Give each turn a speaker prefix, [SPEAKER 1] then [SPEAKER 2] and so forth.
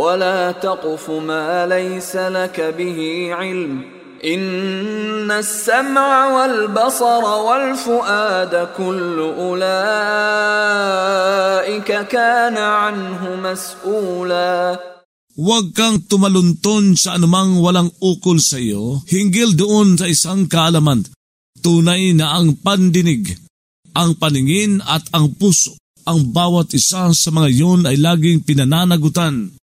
[SPEAKER 1] ولا تقف ما ليس لك به علم إن السمع والبصر والفؤاد كل أولئك كان عنه مسؤولا.
[SPEAKER 2] Huwag kang tumalunton sa anumang walang ukol sa iyo, hinggil doon sa isang kaalaman. Tunay na ang pandinig, ang paningin at ang puso, ang bawat isa sa mga iyon ay laging pinananagutan